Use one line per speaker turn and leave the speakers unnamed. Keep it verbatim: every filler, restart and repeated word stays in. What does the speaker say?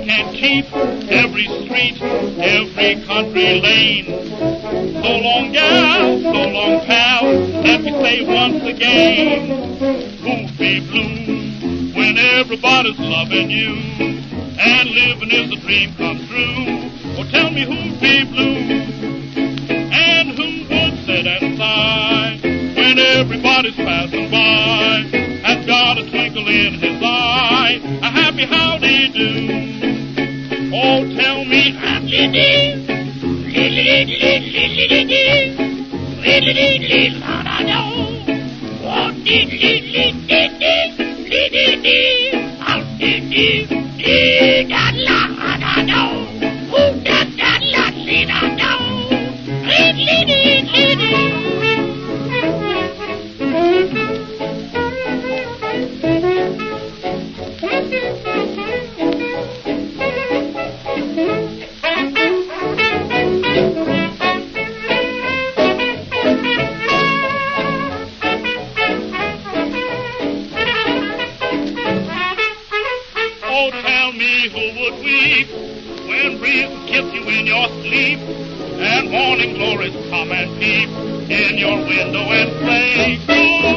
can keep every street, every country lane. So long, gal, so long, pal, let me say once again, who'd be blue when everybody's loving you and living is a dream come true? Oh, tell me who'd be blue and who would sit and sigh when everybody's passing by and got a twinkle in his eye, a happy howdy do. Oh, tell me, happy-dee, li-li-li-li-li-li-li-li, li-li-li-li-la-da-do, oh, dee-li-li-li-li-li, li-li-li, oh-dee-dee, dee-da-la-da-do, ooh-da-da-la-li-da-do, li-li-li-li-li. Oh, tell me who would weep when breezes kiss you in your sleep and morning glories come and peep in your window and say,